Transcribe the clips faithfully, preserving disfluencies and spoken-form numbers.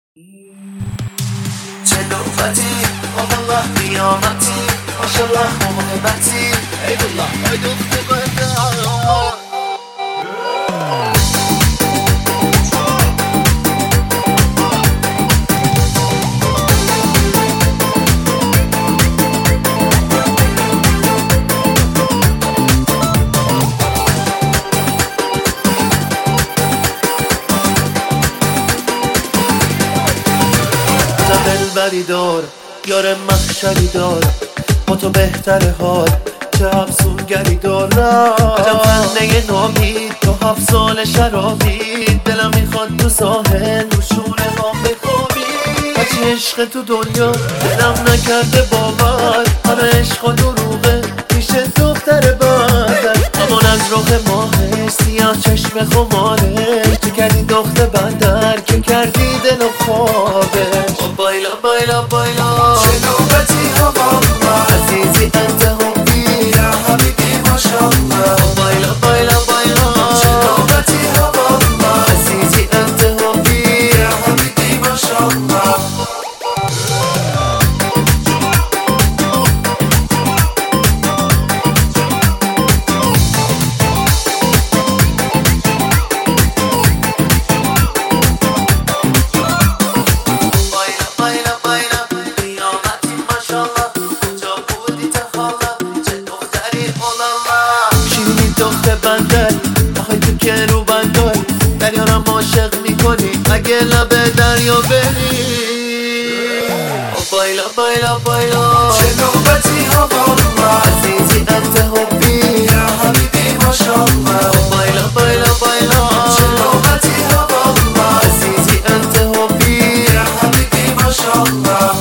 چه نوبتی والله قیامتی ماشالله محبتی ای والله ای دختر بنده دلبری دار یار محشری دارم با تو بهتر حال چه افسونگری دارم عجب خنده نامید تو هفت سال شرابی دلم میخواد تو ساحل رو شونه ها بخوابی هرچی عشق تو دنیا دلم نکرده باور همه عشق و دروغه میشه دختر بندر امان از رخ ماهش سیاه چشم خمارش تو کردی دختر بندر که کردی دل و خوابش بایلا بایلا بایلا چه نوبتی ها والله عزیزی انت حبی یا حبیبی ماشالله بایلا بایلا بایلا چه نوبتی ها والله عزیزی انت حبی یا حبیبی ماشالله دختر بندر آخه تو که رو بندر دریارم عاشق میکنی اگه لبه دریا بری بایلا بایلا بایلا چه نوبتی ها والله عزیزی انت حبی یا حبیبی ماشالله بایلا بایلا بایلا چه نوبتی ها والله عزیزی انت حبی یا حبیبی ماشالله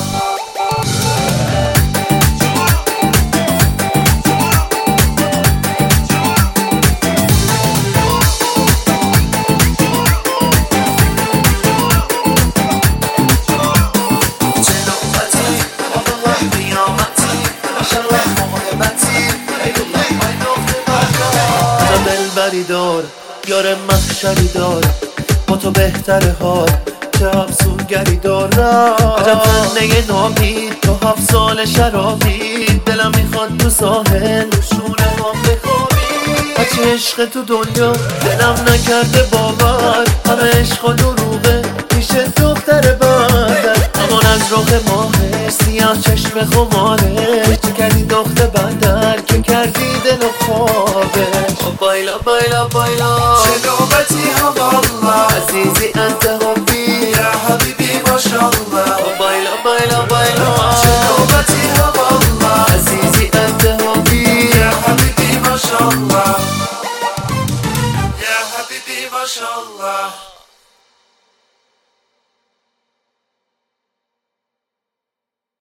دلبری دار یار محشری دارم با تو بهتر حال چه افسونگری دارم عجب خنده نامید تو هفت سال شرابی دلم میخواد تو ساحل رو شونه ها بخوابی هرچی عشق تو دنیا دلم نکرده باور همه عشق و دروغه میشه دختر بندر امان از رخ ماهش سیاه چشم خمارش تو کردی دختر بندر که کردی دل و خوابش بایلا بایلا بایلا چه نوبتی ها والله عزیزی انت حبی یا حبیبی ماشالله بایلا بایلا بایلا چه نوبتی ها والله عزیزی انت حبی یا حبیبی ماشالله یا حبیبی ماشالله